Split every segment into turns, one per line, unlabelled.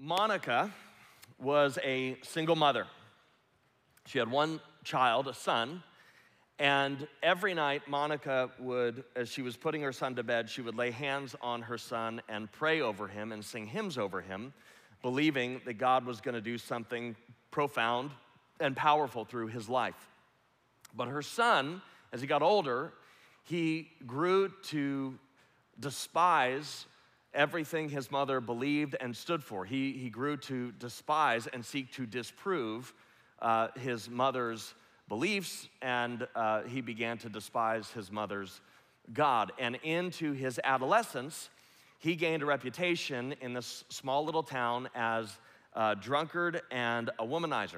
Monica was a single mother. She had one child, a son, and every night Monica would, as she was putting her son to bed, she would lay hands on her son and pray over him and sing hymns over him, believing that God was going to do something profound and powerful through his life. But her son, as he got older, he grew to despise everything his mother believed and stood for. He grew to despise and seek to disprove his mother's beliefs, and he began to despise his mother's God. And into his adolescence, he gained a reputation in this small little town as a drunkard and a womanizer.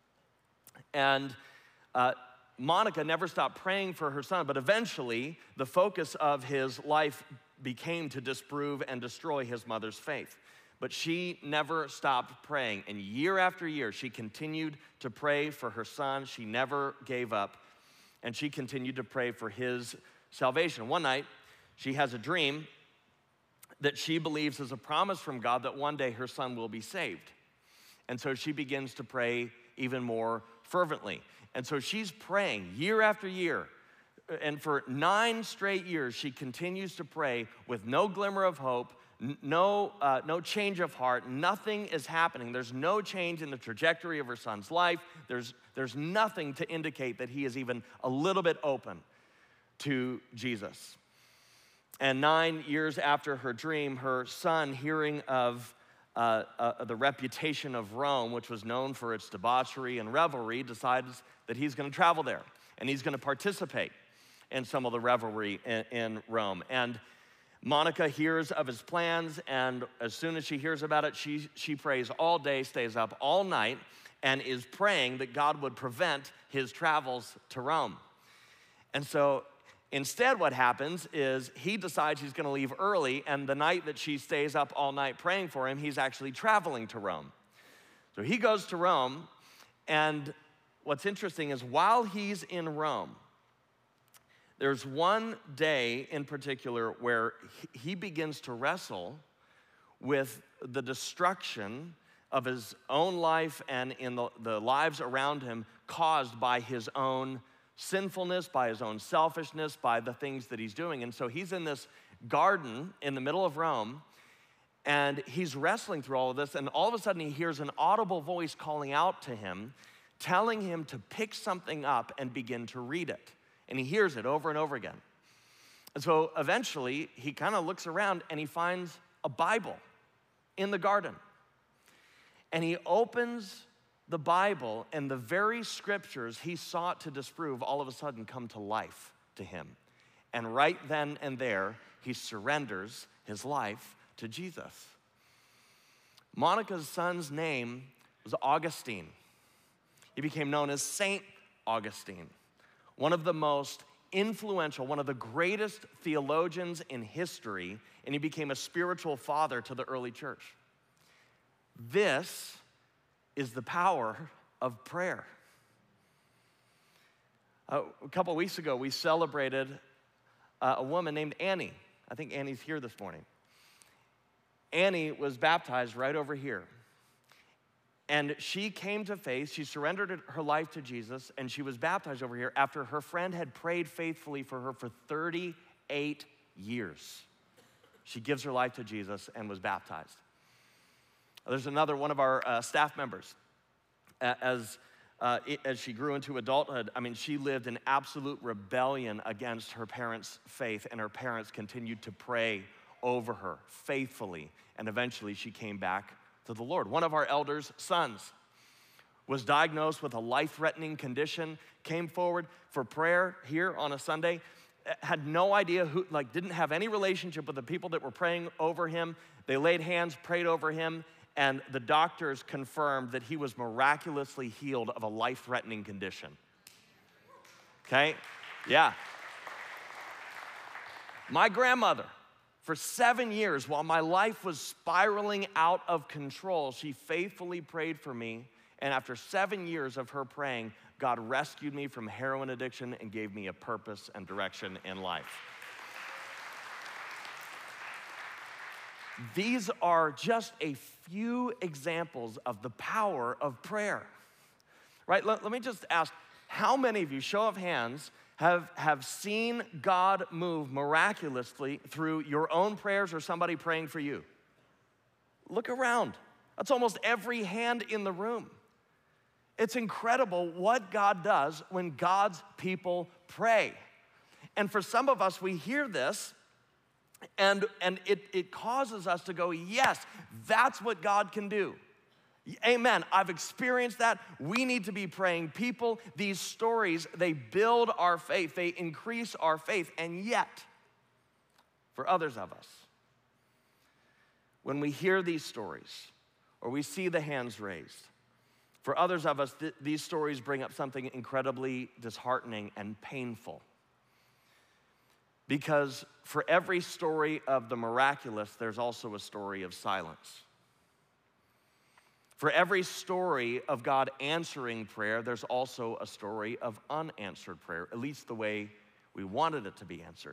And Monica never stopped praying for her son, but eventually the focus of his life became to disprove and destroy his mother's faith. But she never stopped praying, and year after year, she continued to pray for her son. She never gave up, and she continued to pray for his salvation. One night, she has a dream that she believes is a promise from God that one day her son will be saved. And so she begins to pray even more fervently. And so she's praying year after year, and for 9 straight years, she continues to pray with no glimmer of hope, no change of heart. Nothing is happening. There's no change in the trajectory of her son's life. There's nothing to indicate that he is even a little bit open to Jesus. And 9 years after her dream, her son, hearing of the reputation of Rome, which was known for its debauchery and revelry, decides that he's going to travel there and he's going to participate in some of the revelry in Rome. And Monica hears of his plans, and as soon as she hears about it, she prays all day, stays up all night, and is praying that God would prevent his travels to Rome. And so instead what happens is he decides he's gonna leave early, and the night that she stays up all night praying for him, he's actually traveling to Rome. So he goes to Rome, and what's interesting is while he's in Rome, there's one day in particular where he begins to wrestle with the destruction of his own life and in the lives around him caused by his own sinfulness, by his own selfishness, by the things that he's doing. And so he's in this garden in the middle of Rome, and he's wrestling through all of this, and all of a sudden he hears an audible voice calling out to him, telling him to pick something up and begin to read it. And he hears it over and over again. And so eventually, he kind of looks around and he finds a Bible in the garden. And he opens the Bible, and the very scriptures he sought to disprove all of a sudden come to life to him. And right then and there, he surrenders his life to Jesus. Monica's son's name was Augustine. He became known as Saint Augustine, one of the most influential, one of the greatest theologians in history, and he became a spiritual father to the early church. This is the power of prayer. A couple weeks ago, we celebrated a woman named Annie. I think Annie's here this morning. Annie was baptized right over here. And she came to faith, she surrendered her life to Jesus, and she was baptized over here after her friend had prayed faithfully for her for 38 years. She gives her life to Jesus and was baptized. There's another one of our staff members. As she grew into adulthood, I mean, she lived in absolute rebellion against her parents' faith, and her parents continued to pray over her faithfully, and eventually she came back to the Lord. One of our elders' sons was diagnosed with a life-threatening condition, came forward for prayer here on a Sunday, had no idea who, didn't have any relationship with the people that were praying over him. They laid hands, prayed over him, and the doctors confirmed that he was miraculously healed of a life-threatening condition. Okay? Yeah. My grandmother, for 7 years, while my life was spiraling out of control, she faithfully prayed for me. And after 7 years of her praying, God rescued me from heroin addiction and gave me a purpose and direction in life. These are just a few examples of the power of prayer, right? Let me just ask, how many of you, show of hands, have seen God move miraculously through your own prayers or somebody praying for you? Look around. That's almost every hand in the room. It's incredible what God does when God's people pray. And for some of us, we hear this, and it causes us to go, yes, that's what God can do. Amen. I've experienced that. We need to be praying people. These stories, they build our faith. They increase our faith. And yet, for others of us, when we hear these stories or we see the hands raised, for others of us, these stories bring up something incredibly disheartening and painful. Because for every story of the miraculous, there's also a story of silence. For every story of God answering prayer, there's also a story of unanswered prayer, at least the way we wanted it to be answered.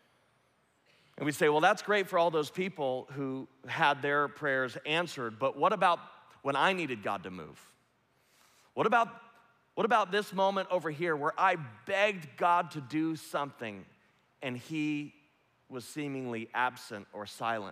And we say, well, that's great for all those people who had their prayers answered, but what about when I needed God to move? What about this moment over here where I begged God to do something and he was seemingly absent or silent?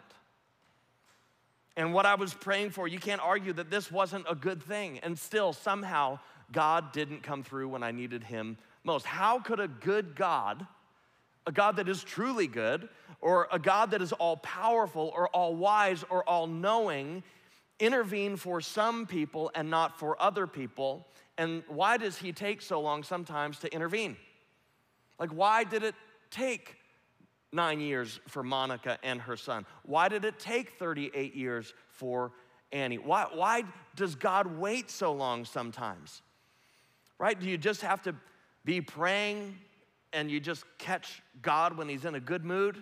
And what I was praying for, you can't argue that this wasn't a good thing. And still, somehow, God didn't come through when I needed him most. How could a good God, a God that is truly good, or a God that is all-powerful or all-wise or all-knowing, intervene for some people and not for other people? And why does he take so long sometimes to intervene? Like, why did it take 9 years for Monica and her son? Why did it take 38 years for Annie? Why does God wait so long sometimes? Right? Do you just have to be praying and you just catch God when he's in a good mood?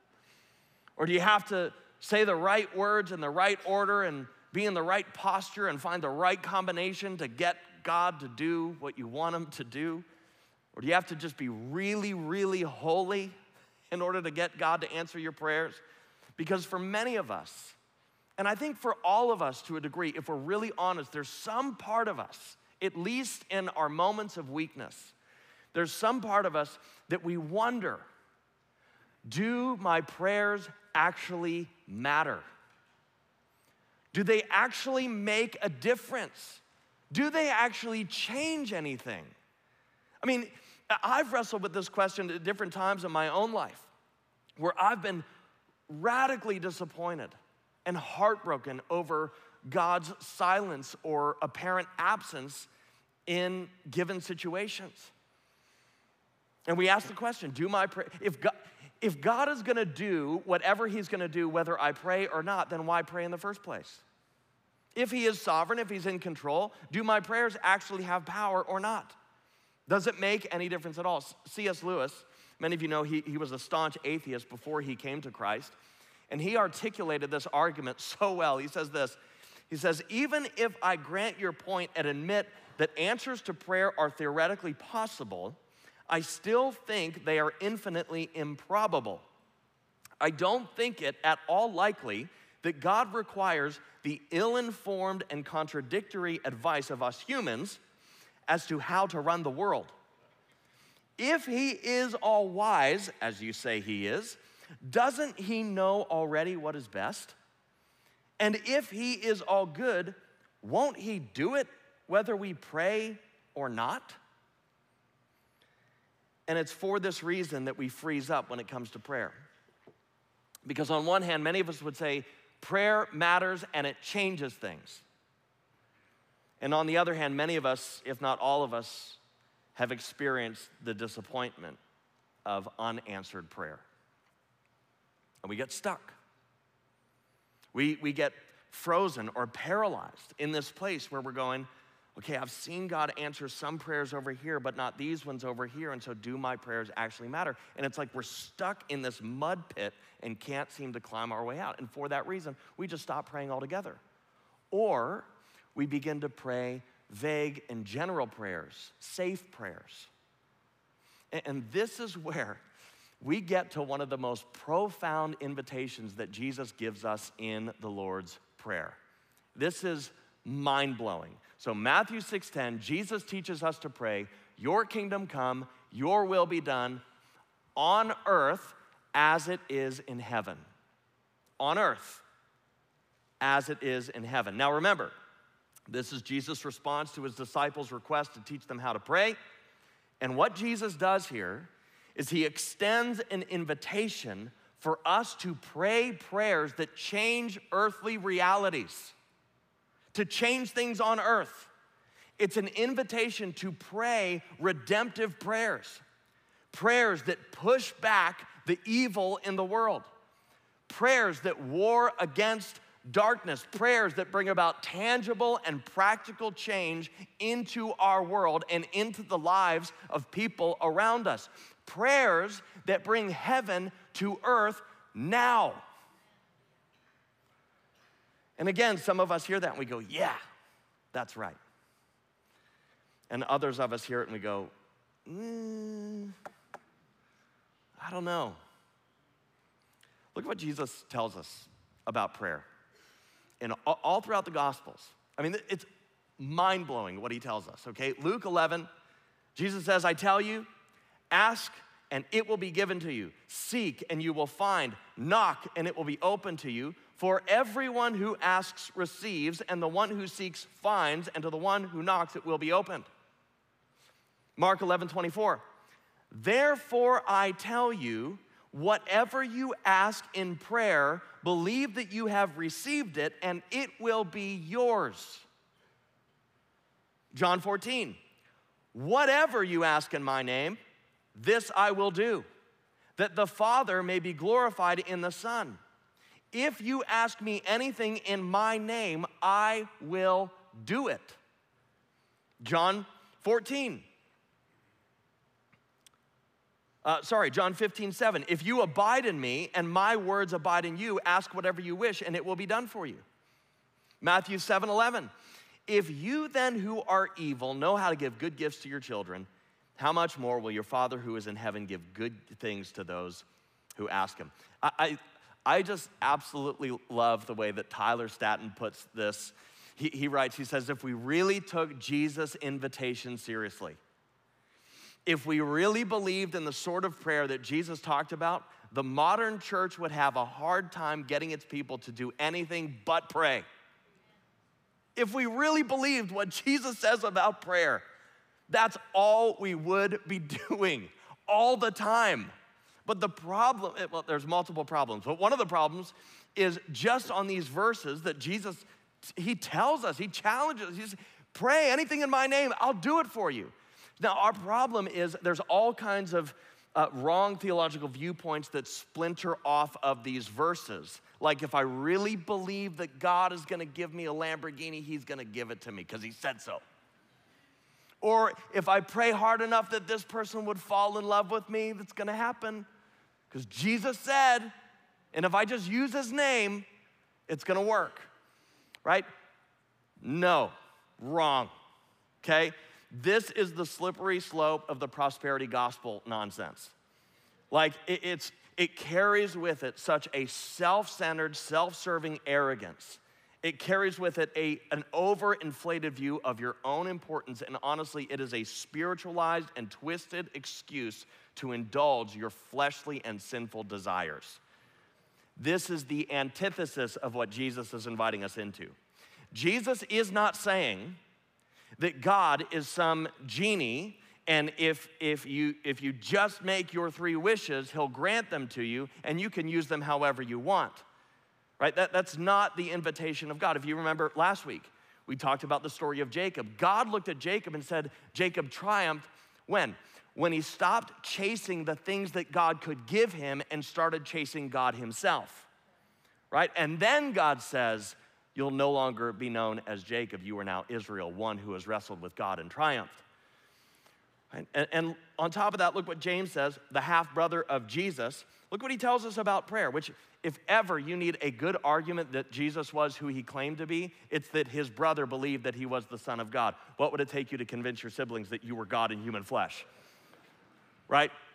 Or do you have to say the right words in the right order and be in the right posture and find the right combination to get God to do what you want him to do? Or do you have to just be really, really holy in order to get God to answer your prayers? Because for many of us, and I think for all of us to a degree, if we're really honest, there's some part of us, at least in our moments of weakness, there's some part of us that we wonder, do my prayers actually matter? Do they actually make a difference? Do they actually change anything? I mean, I've wrestled with this question at different times in my own life, where I've been radically disappointed and heartbroken over God's silence or apparent absence in given situations. And we ask the question, if God is gonna do whatever he's gonna do, whether I pray or not, then why pray in the first place? If he is sovereign, if he's in control, do my prayers actually have power or not? Does it make any difference at all? C.S. Lewis, many of you know he was a staunch atheist before he came to Christ, and he articulated this argument so well. He says this, he says, even if I grant your point and admit that answers to prayer are theoretically possible, I still think they are infinitely improbable. I don't think it at all likely that God requires the ill-informed and contradictory advice of us humans as to how to run the world. If he is all wise, as you say he is, doesn't he know already what is best? And if he is all good, won't he do it whether we pray or not? And it's for this reason that we freeze up when it comes to prayer. Because on one hand, many of us would say, prayer matters and it changes things. And on the other hand, many of us, if not all of us, have experienced the disappointment of unanswered prayer. And we get stuck. We get frozen or paralyzed in this place where we're going, okay, I've seen God answer some prayers over here, but not these ones over here, and so do my prayers actually matter? And it's like we're stuck in this mud pit and can't seem to climb our way out. And for that reason, we just stop praying altogether. Or we begin to pray vague and general prayers, safe prayers. And this is where we get to one of the most profound invitations that Jesus gives us in the Lord's Prayer. This is mind-blowing. So Matthew 6:10, Jesus teaches us to pray, your kingdom come, your will be done on earth as it is in heaven. On earth as it is in heaven. Now remember, this is Jesus' response to his disciples' request to teach them how to pray. And what Jesus does here is he extends an invitation for us to pray prayers that change earthly realities, to change things on earth. It's an invitation to pray redemptive prayers, prayers that push back the evil in the world, prayers that war against darkness, prayers that bring about tangible and practical change into our world and into the lives of people around us, prayers that bring heaven to earth now. And again, some of us hear that and we go, yeah, that's right. And others of us hear it and we go, I don't know. Look at what Jesus tells us about prayer. And all throughout the Gospels. I mean, it's mind-blowing what he tells us, okay? Luke 11, Jesus says, I tell you, ask and it will be given to you. Seek and you will find. Knock and it will be open to you. For everyone who asks receives, and the one who seeks finds, and to the one who knocks it will be opened. Mark 11:24. Therefore I tell you, whatever you ask in prayer, believe that you have received it, and it will be yours. John 14. Whatever you ask in my name, this I will do, that the Father may be glorified in the Son. If you ask me anything in my name, I will do it. John 14. John 15:7. If you abide in me and my words abide in you, ask whatever you wish and it will be done for you. Matthew 7:11. If you then who are evil know how to give good gifts to your children, how much more will your Father who is in heaven give good things to those who ask him? I just absolutely love the way that Tyler Staton puts this. He writes, he says, if we really took Jesus' invitation seriously, if we really believed in the sort of prayer that Jesus talked about, the modern church would have a hard time getting its people to do anything but pray. If we really believed what Jesus says about prayer, that's all we would be doing all the time. But the problem, well, there's multiple problems, but one of the problems is just on these verses that Jesus, he tells us, he challenges us, he says, pray anything in my name, I'll do it for you. Now, our problem is there's all kinds of wrong theological viewpoints that splinter off of these verses. Like if I really believe that God is gonna give me a Lamborghini, he's gonna give it to me because he said so. Or if I pray hard enough that this person would fall in love with me, that's gonna happen because Jesus said, and if I just use his name, it's gonna work, right? No, wrong, okay? This is the slippery slope of the prosperity gospel nonsense. Like it carries with it such a self-centered, self-serving arrogance. It carries with it an overinflated view of your own importance, and honestly, it is a spiritualized and twisted excuse to indulge your fleshly and sinful desires. This is the antithesis of what Jesus is inviting us into. Jesus is not saying that God is some genie, and if you just make your 3 wishes, he'll grant them to you, and you can use them however you want. Right? That's not the invitation of God. If you remember last week, we talked about the story of Jacob. God looked at Jacob and said, Jacob triumphed when? When he stopped chasing the things that God could give him and started chasing God himself. Right? And then God says, you'll no longer be known as Jacob. You are now Israel, one who has wrestled with God and triumphed. Right? And on top of that, look what James says, the half-brother of Jesus. Look what he tells us about prayer, which if ever you need a good argument that Jesus was who he claimed to be, it's that his brother believed that he was the Son of God. What would it take you to convince your siblings that you were God in human flesh? Right?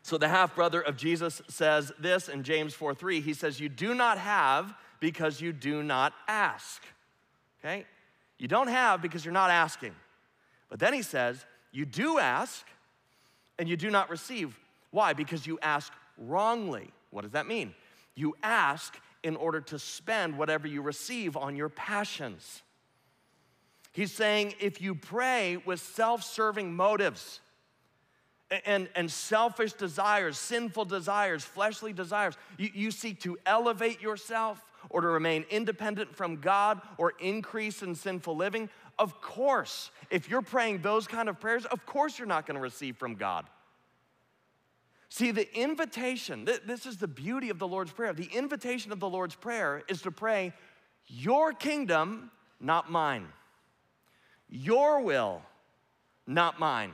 So the half-brother of Jesus says this in James 4:3. He says, you do not have because you do not ask, okay? You don't have because you're not asking. But then he says, you do ask and you do not receive. Why? Because you ask wrongly. What does that mean? You ask in order to spend whatever you receive on your passions. He's saying if you pray with self-serving motives and selfish desires, sinful desires, fleshly desires, you seek to elevate yourself or to remain independent from God or increase in sinful living, of course, if you're praying those kind of prayers, of course you're not gonna receive from God. See, the invitation, this is the beauty of the Lord's Prayer. The invitation of the Lord's Prayer is to pray, your kingdom, not mine. Your will, not mine.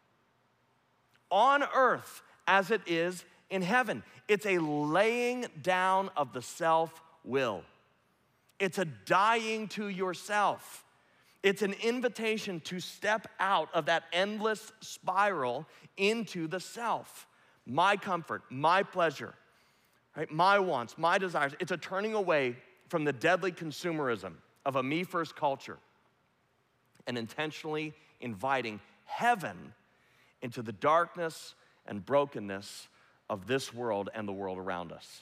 On earth as it is in heaven. It's a laying down of the self-will. It's a dying to yourself. It's an invitation to step out of that endless spiral into the self. My comfort, my pleasure, right? My wants, my desires. It's a turning away from the deadly consumerism of a me-first culture and intentionally inviting heaven into the darkness and brokenness of this world and the world around us.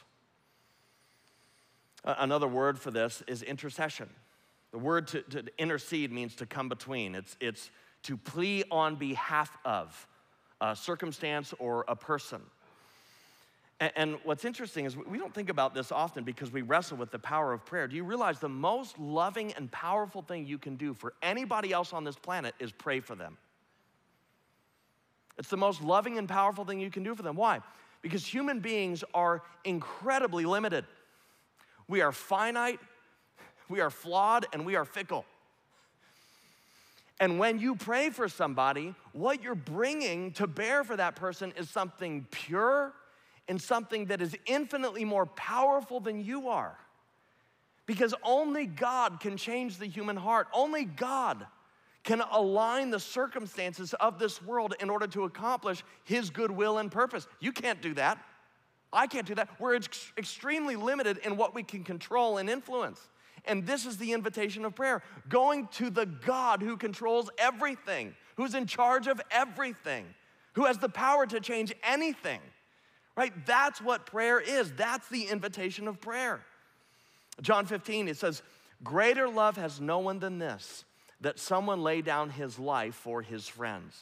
Another word for this is intercession. The word to intercede means to come between. It's to plead on behalf of a circumstance or a person. And what's interesting is we don't think about this often because we wrestle with the power of prayer. Do you realize the most loving and powerful thing you can do for anybody else on this planet is pray for them? It's the most loving and powerful thing you can do for them. Why? Because human beings are incredibly limited. We are finite, we are flawed, and we are fickle. And when you pray for somebody, what you're bringing to bear for that person is something pure and something that is infinitely more powerful than you are. Because only God can change the human heart. Only God can align the circumstances of this world in order to accomplish his good will and purpose. You can't do that. I can't do that. We're extremely limited in what we can control and influence. And this is the invitation of prayer. Going to the God who controls everything, who's in charge of everything, who has the power to change anything, right? That's what prayer is. That's the invitation of prayer. John 15, it says, greater love has no one than this, that someone lay down his life for his friends.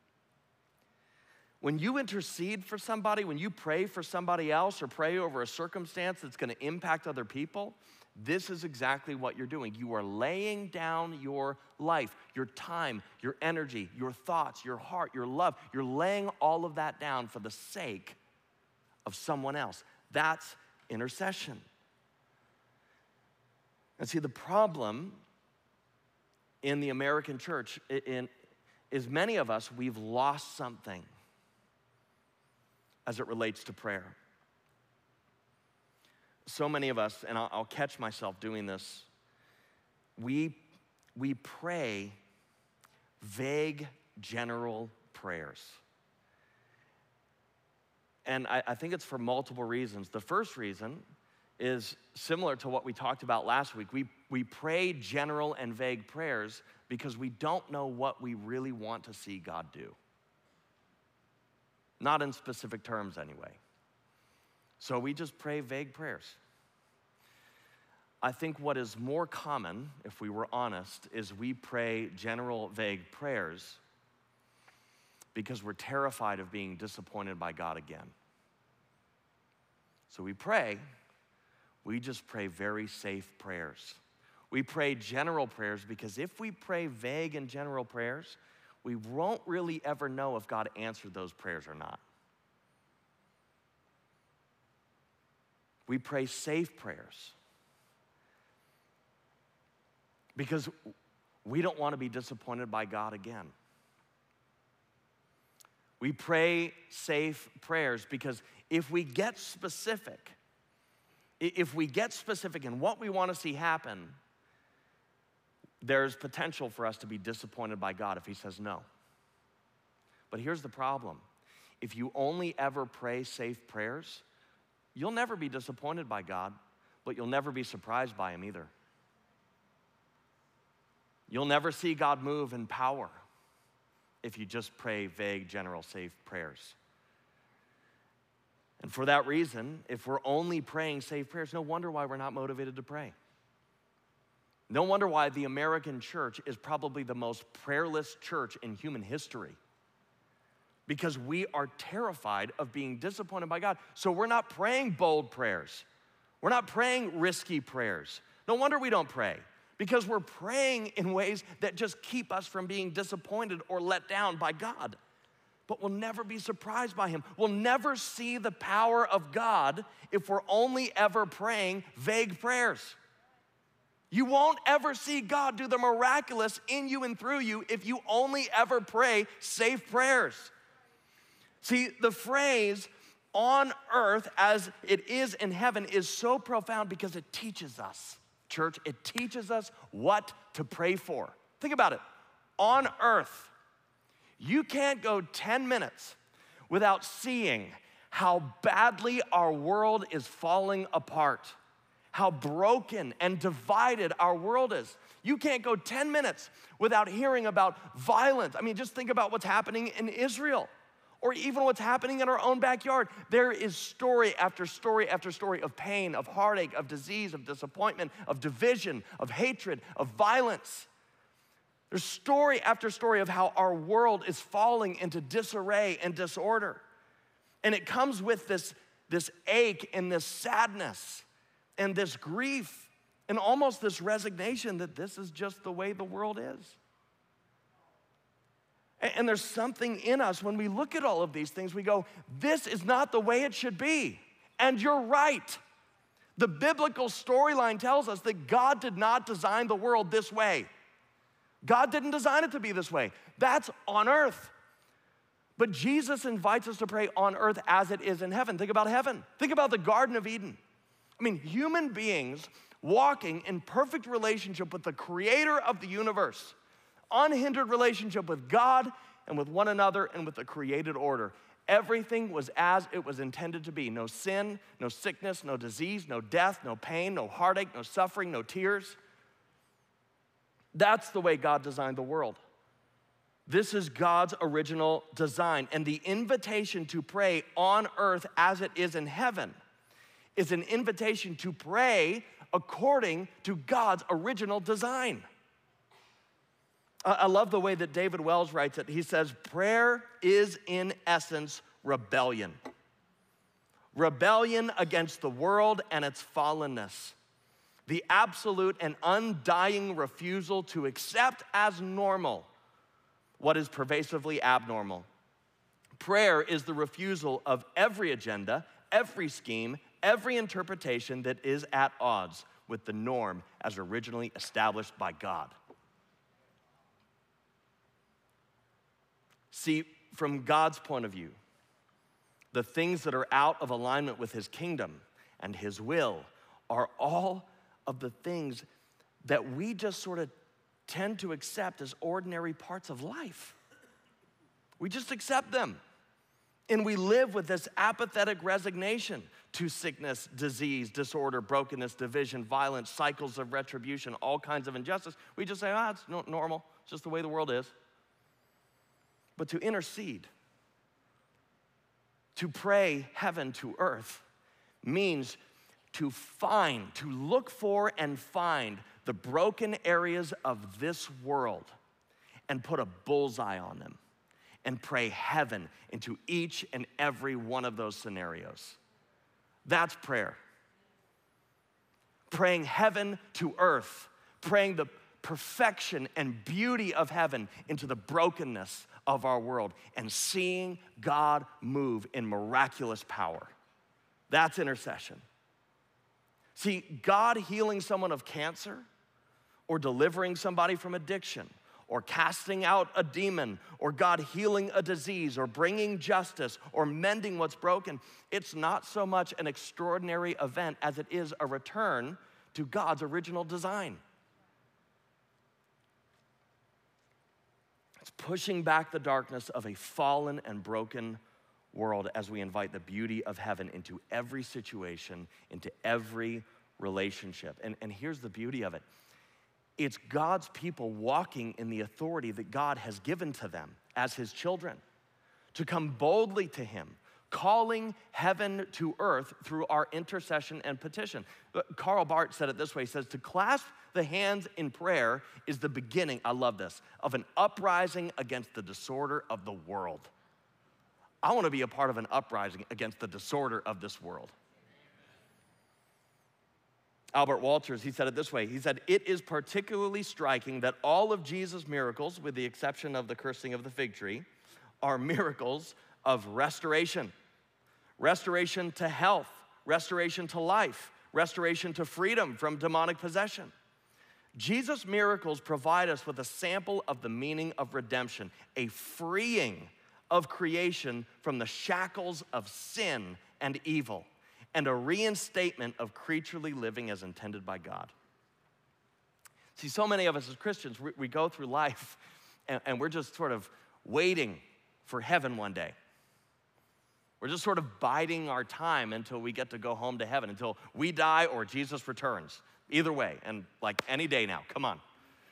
When you intercede for somebody, when you pray for somebody else or pray over a circumstance that's gonna impact other people, this is exactly what you're doing. You are laying down your life, your time, your energy, your thoughts, your heart, your love. You're laying all of that down for the sake of someone else. That's intercession. And see, the problem in the American church is many of us, we've lost something as it relates to prayer. So many of us, and I'll catch myself doing this, we pray vague, general prayers. And I think it's for multiple reasons. The first reason is similar to what we talked about last week. We pray general and vague prayers because we don't know what we really want to see God do. Not in specific terms anyway. So we just pray vague prayers. I think what is more common, if we were honest, is we pray general, vague prayers because we're terrified of being disappointed by God again. So we just pray very safe prayers. We pray general prayers because if we pray vague and general prayers, we won't really ever know if God answered those prayers or not. We pray safe prayers because we don't want to be disappointed by God again. We pray safe prayers because if we get specific in what we want to see happen, there's potential for us to be disappointed by God if he says no. But here's the problem. if you only ever pray safe prayers, you'll never be disappointed by God, but you'll never be surprised by him either. You'll never see God move in power if you just pray vague, general, safe prayers. And for that reason, if we're only praying safe prayers, no wonder why we're not motivated to pray. No wonder why the American church is probably the most prayerless church in human history. Because we are terrified of being disappointed by God. So we're not praying bold prayers. We're not praying risky prayers. No wonder we don't pray. Because we're praying in ways that just keep us from being disappointed or let down by God. But we'll never be surprised by him. We'll never see the power of God if we're only ever praying vague prayers. You won't ever see God do the miraculous in you and through you if you only ever pray safe prayers. See, the phrase on earth as it is in heaven is so profound because it teaches us, church, it teaches us what to pray for. Think about it. On earth, you can't go 10 minutes without seeing how badly our world is falling apart, how broken and divided our world is. You can't go 10 minutes without hearing about violence. I mean, just think about what's happening in Israel, or even what's happening in our own backyard. There is story after story after story of pain, of heartache, of disease, of disappointment, of division, of hatred, of violence. There's story after story of how our world is falling into disarray and disorder. And it comes with this ache and this sadness and this grief and almost this resignation that this is just the way the world is. And there's something in us when we look at all of these things, we go, this is not the way it should be. And you're right. The biblical storyline tells us that God did not design the world this way. God didn't design it to be this way. That's on earth. But Jesus invites us to pray on earth as it is in heaven. Think about heaven. Think about the Garden of Eden. I mean, human beings walking in perfect relationship with the creator of the universe, unhindered relationship with God and with one another and with the created order. Everything was as it was intended to be. No sin, no sickness, no disease, no death, no pain, no heartache, no suffering, no tears. That's the way God designed the world. This is God's original design. And the invitation to pray on earth as it is in heaven is an invitation to pray according to God's original design. I love the way that David Wells writes it. He says, prayer is in essence rebellion. Rebellion against the world and its fallenness. The absolute and undying refusal to accept as normal what is pervasively abnormal. Prayer is the refusal of every agenda, every scheme, every interpretation that is at odds with the norm as originally established by God. See, from God's point of view, the things that are out of alignment with his kingdom and his will are all of the things that we just sort of tend to accept as ordinary parts of life. We just accept them. And we live with this apathetic resignation to sickness, disease, disorder, brokenness, division, violence, cycles of retribution, all kinds of injustice. We just say, it's normal. It's just the way the world is. But to intercede, to pray heaven to earth, means to look for and find the broken areas of this world and put a bullseye on them and pray heaven into each and every one of those scenarios. That's prayer. Praying heaven to earth, praying the perfection and beauty of heaven into the brokenness of our world, and seeing God move in miraculous power. That's intercession. See, God healing someone of cancer, or delivering somebody from addiction, or casting out a demon, or God healing a disease, or bringing justice, or mending what's broken, it's not so much an extraordinary event as it is a return to God's original design. It's pushing back the darkness of a fallen and broken world as we invite the beauty of heaven into every situation, into every relationship. And here's the beauty of it. It's God's people walking in the authority that God has given to them as his children, to come boldly to him, calling heaven to earth through our intercession and petition. Karl Barth said it this way. He says, to clasp the hands in prayer is the beginning, I love this, of an uprising against the disorder of the world. I want to be a part of an uprising against the disorder of this world. Albert Walters, he said it this way. He said, it is particularly striking that all of Jesus' miracles, with the exception of the cursing of the fig tree, are miracles of restoration. Restoration to health, restoration to life, restoration to freedom from demonic possession. Jesus' miracles provide us with a sample of the meaning of redemption, a freeing of creation from the shackles of sin and evil, and a reinstatement of creaturely living as intended by God. See, so many of us as Christians, we go through life and we're just sort of waiting for heaven one day. We're just sort of biding our time until we get to go home to heaven, until we die or Jesus returns. Either way, and like any day now, come on.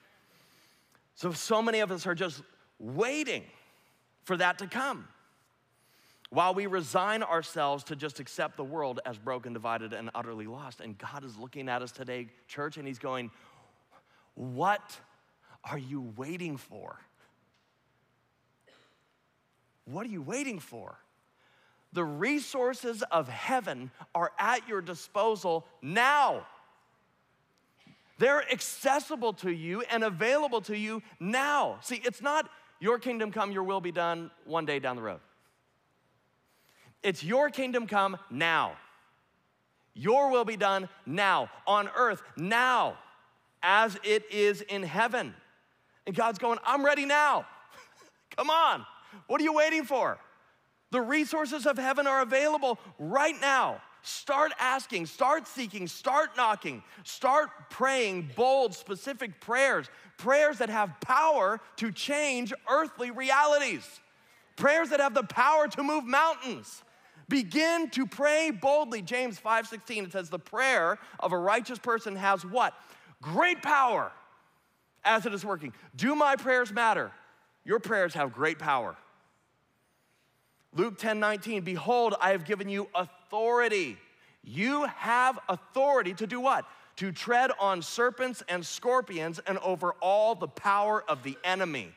So many of us are just waiting for that to come, while we resign ourselves to just accept the world as broken, divided, and utterly lost. And God is looking at us today, church, and he's going, what are you waiting for? What are you waiting for? The resources of heaven are at your disposal now. They're accessible to you and available to you now. See, it's not your kingdom come, your will be done one day down the road. It's your kingdom come now. Your will be done now, on earth now, as it is in heaven. And God's going, I'm ready now. Come on, what are you waiting for? The resources of heaven are available right now. Start asking, start seeking, start knocking, start praying bold, specific prayers, prayers that have power to change earthly realities, prayers that have the power to move mountains. Begin to pray boldly. James 5:16, it says, the prayer of a righteous person has what? Great power as it is working. Do my prayers matter? Your prayers have great power. Luke 10:19, behold, I have given you authority. You have authority to do what? To tread on serpents and scorpions and over all the power of the enemy.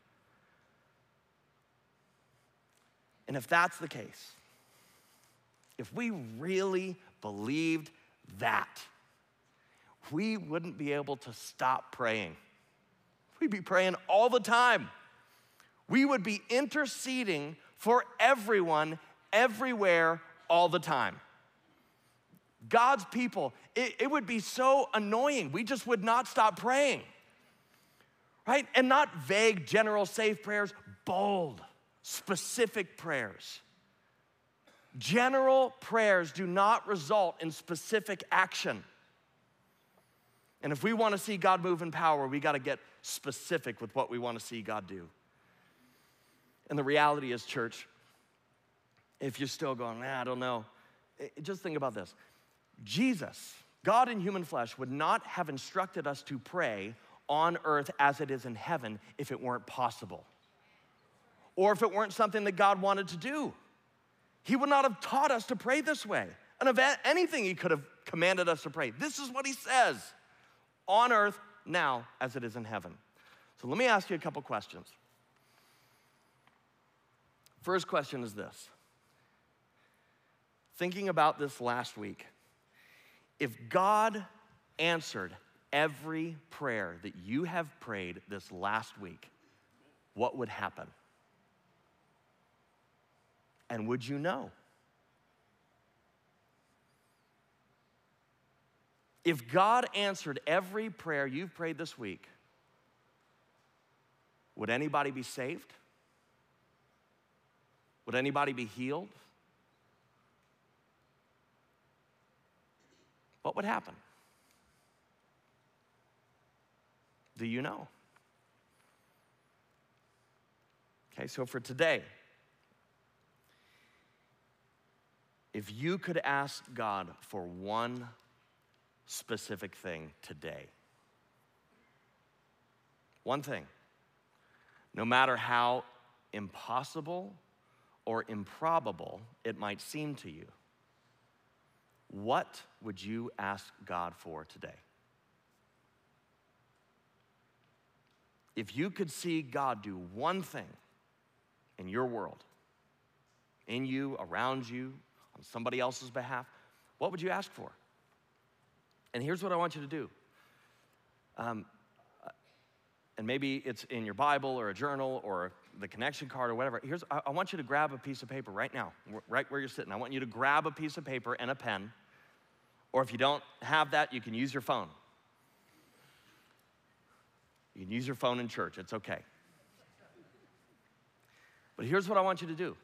And if that's the case, if we really believed that, we wouldn't be able to stop praying. We'd be praying all the time. We would be interceding for everyone, everywhere, all the time. God's people, it would be so annoying. We just would not stop praying, right? And not vague, general, safe prayers, bold, specific prayers. General prayers do not result in specific action. And if we want to see God move in power, we got to get specific with what we want to see God do. And the reality is, church, if you're still going, I don't know, just think about this. Jesus, God in human flesh, would not have instructed us to pray on earth as it is in heaven if it weren't possible, or if it weren't something that God wanted to do. He would not have taught us to pray this way. And of anything he could have commanded us to pray. This is what he says, on earth now as it is in heaven. So let me ask you a couple questions. First question is this. Thinking about this last week, if God answered every prayer that you have prayed this last week, what would happen? And would you know? If God answered every prayer you've prayed this week, would anybody be saved? Would anybody be healed? What would happen? Do you know? Okay, so for today, if you could ask God for one specific thing today, one thing, no matter how impossible or improbable it might seem to you, what would you ask God for today? If you could see God do one thing in your world, in you, around you, on somebody else's behalf, what would you ask for? And here's what I want you to do. And maybe it's in your Bible or a journal or the connection card or whatever. I want you to grab a piece of paper right now, right where you're sitting. I want you to grab a piece of paper and a pen. Or if you don't have that, you can use your phone. You can use your phone in church, it's okay. But here's what I want you to do.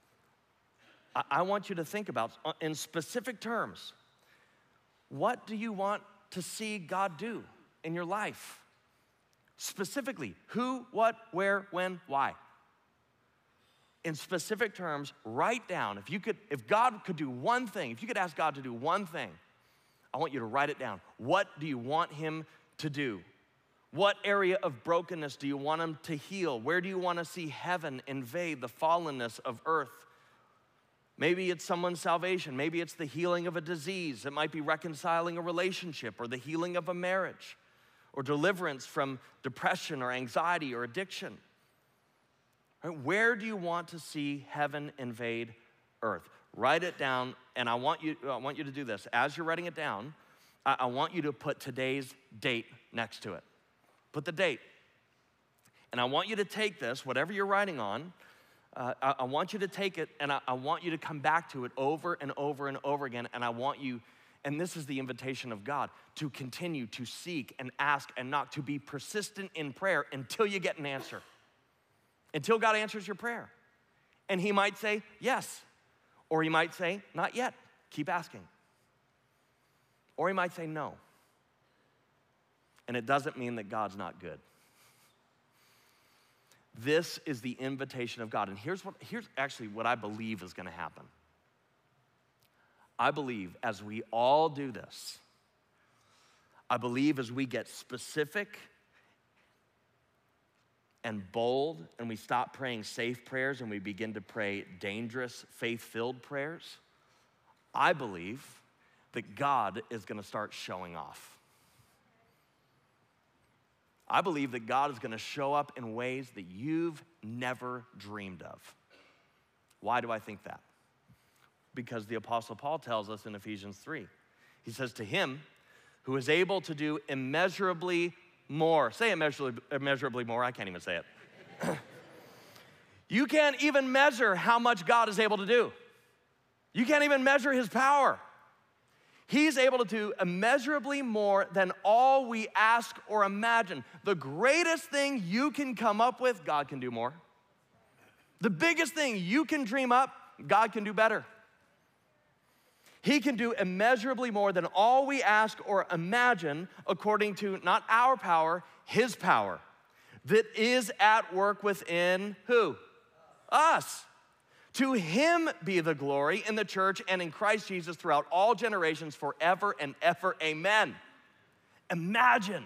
I want you to think about, in specific terms, what do you want to see God do in your life? Specifically, who, what, where, when, why? In specific terms, write down, if God could do one thing, if you could ask God to do one thing, I want you to write it down. What do you want him to do? What area of brokenness do you want him to heal? Where do you want to see heaven invade the fallenness of earth? Maybe it's someone's salvation. Maybe it's the healing of a disease. It might be reconciling a relationship or the healing of a marriage or deliverance from depression or anxiety or addiction. Right? Where do you want to see heaven invade earth? Write it down, and I want you to do this. As you're writing it down, I want you to put today's date next to it. Put the date. And I want you to take this, whatever you're writing on, I want you to take it, and I want you to come back to it over and over and over again, and I want you, and this is the invitation of God, to continue to seek and ask and knock, to be persistent in prayer until you get an answer. Until God answers your prayer. And he might say, yes. Or he might say, not yet, keep asking. Or he might say, no. And it doesn't mean that God's not good. This is the invitation of God. And here's actually what I believe is gonna happen. I believe as we all do this, I believe as we get specific and bold and we stop praying safe prayers and we begin to pray dangerous, faith-filled prayers, I believe that God is gonna start showing off. I believe that God is gonna show up in ways that you've never dreamed of. Why do I think that? Because the Apostle Paul tells us in Ephesians 3, he says, to him who is able to do immeasurably more. Say immeasurably more, I can't even say it. You can't even measure how much God is able to do. You can't even measure his power. He's able to do immeasurably more than all we ask or imagine. The greatest thing you can come up with, God can do more. The biggest thing you can dream up, God can do better. He can do immeasurably more than all we ask or imagine according to not our power, his power that is at work within who? Us. To him be the glory in the church and in Christ Jesus throughout all generations forever and ever. Amen. Imagine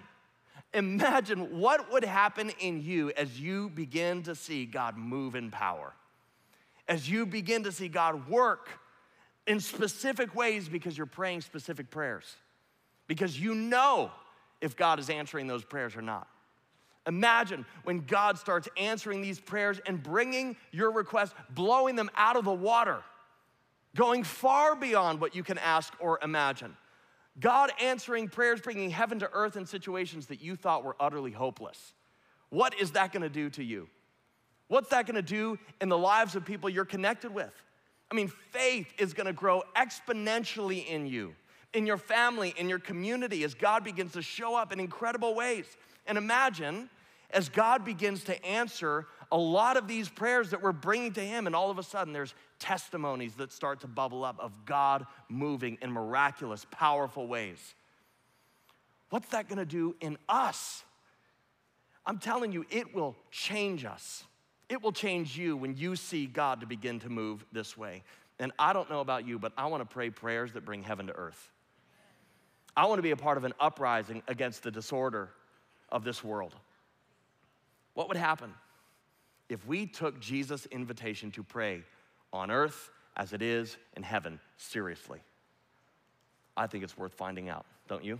what would happen in you as you begin to see God move in power. As you begin to see God work in specific ways because you're praying specific prayers. Because you know if God is answering those prayers or not. Imagine when God starts answering these prayers and bringing your requests, blowing them out of the water, going far beyond what you can ask or imagine. God answering prayers, bringing heaven to earth in situations that you thought were utterly hopeless. What is that gonna do to you? What's that gonna do in the lives of people you're connected with? I mean, faith is gonna grow exponentially in you, in your family, in your community, as God begins to show up in incredible ways. And imagine, as God begins to answer a lot of these prayers that we're bringing to him, and all of a sudden there's testimonies that start to bubble up of God moving in miraculous, powerful ways. What's that gonna do in us? I'm telling you, it will change us. It will change you when you see God to begin to move this way. And I don't know about you, but I want to pray prayers that bring heaven to earth. I want to be a part of an uprising against the disorder of this world. What would happen if we took Jesus' invitation to pray on earth as it is in heaven seriously? I think it's worth finding out, don't you?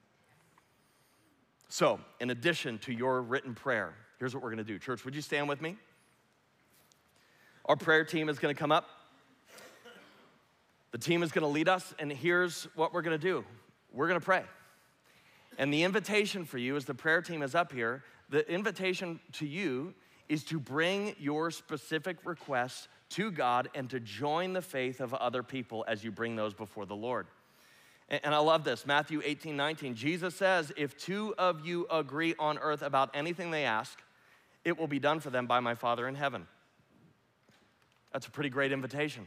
So, in addition to your written prayer, here's what we're gonna do. Church, would you stand with me? Our prayer team is gonna come up. The team is gonna lead us, and here's what we're gonna do. We're gonna pray. And the invitation for you, as the prayer team is up here, the invitation to you is to bring your specific requests to God and to join the faith of other people as you bring those before the Lord. And I love this, Matthew 18:19. Jesus says, if two of you agree on earth about anything they ask, it will be done for them by my Father in heaven. That's a pretty great invitation.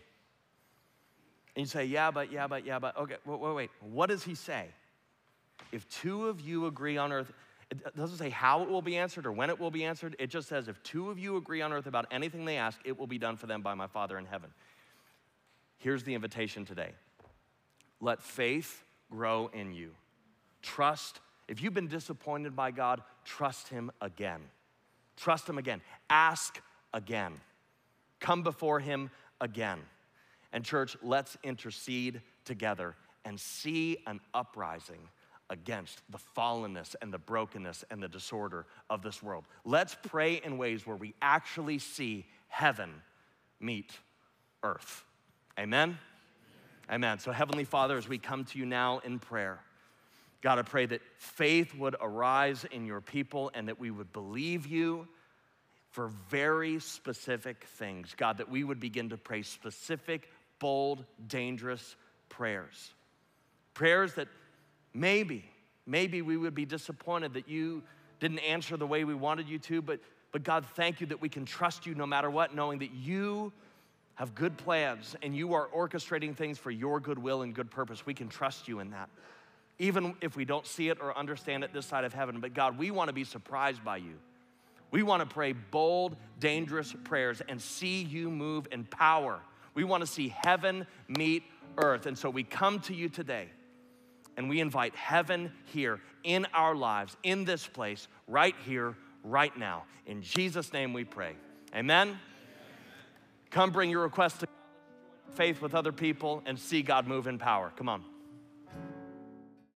And you say, yeah, but, okay, wait. What does he say? If two of you agree on earth, it doesn't say how it will be answered or when it will be answered. It just says, if two of you agree on earth about anything they ask, it will be done for them by my Father in heaven. Here's the invitation today. Let faith grow in you. Trust. If you've been disappointed by God, trust him again. Trust him again. Ask again. Come before him again. And church, let's intercede together and see an uprising against the fallenness and the brokenness and the disorder of this world. Let's pray in ways where we actually see heaven meet earth. Amen? Amen. So Heavenly Father, as we come to you now in prayer, God, I pray that faith would arise in your people and that we would believe you for very specific things. God, that we would begin to pray specific, bold, dangerous prayers. Prayers that maybe we would be disappointed that you didn't answer the way we wanted you to, but God, thank you that we can trust you no matter what, knowing that you have good plans and you are orchestrating things for your good will and good purpose. We can trust you in that, even if we don't see it or understand it this side of heaven. But God, we want to be surprised by you. We want to pray bold, dangerous prayers and see you move in power. We want to see heaven meet earth. And so we come to you today and we invite heaven here in our lives, in this place, right here, right now. In Jesus' name we pray. Amen. Come bring your request to faith with other people and see God move in power. Come on.